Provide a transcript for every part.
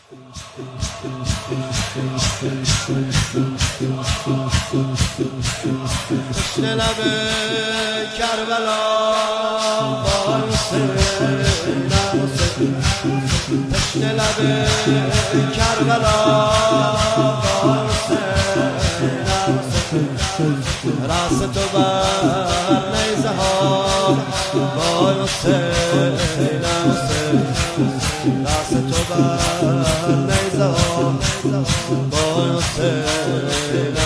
تشنه لب کربلا با حسینم، تشنه لب کربلا با حسینم، راست تو بر نیزه ها با حسینم، راست تو بر نیزه ها با حسینم،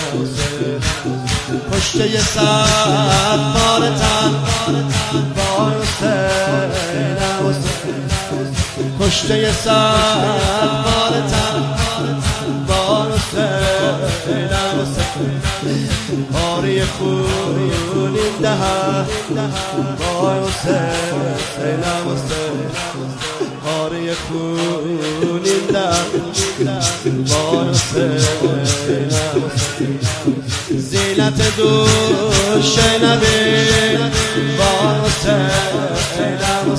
کشته 100 بار تن با حسینم، کشته 100 بار تن با حسینم، پاره خون این دهن با حسینم، پاره خون این دهن با حسینم، زینت دوش نبی با حسینم،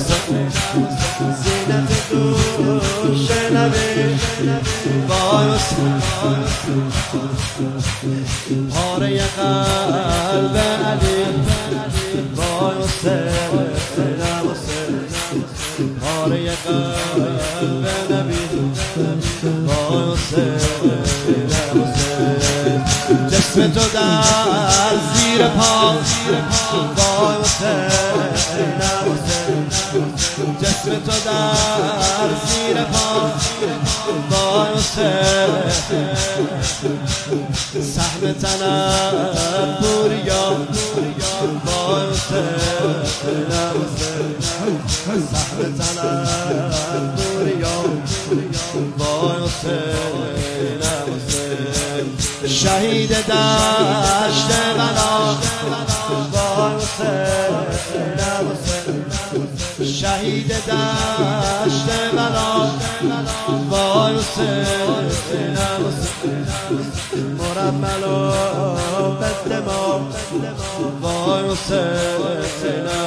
زینت دوش نبی با حسینم، پاره قلب علی با حسینم، پاره قلب نبی با حسینم، جسم تو در زیر پا با حسینم، جسم تو در زیر پا با حسین، سهم تنم بوریا با حسینم، سهم تنم بوریا با حسینم، شهید دشت غنا با حسینم، شهید دشت غنا با حسینم، مرمل و بدما با حسینم،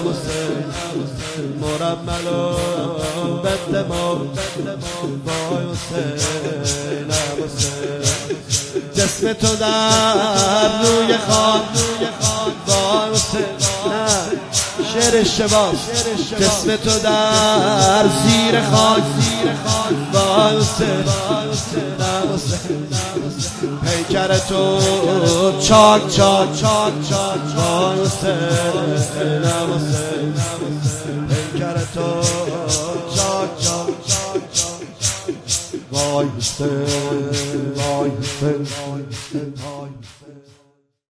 مرمل و بدما با حسینم، جسم تو در روی خاک با حسینم، شعر اشتباه، جسم تو در زیر خاک با حسینم، پیکر تو چاک چاک چاک چاک با حسینم، پیکر تو چاک چاک چاک چاک وای حسین، وای حسین، وای حسین.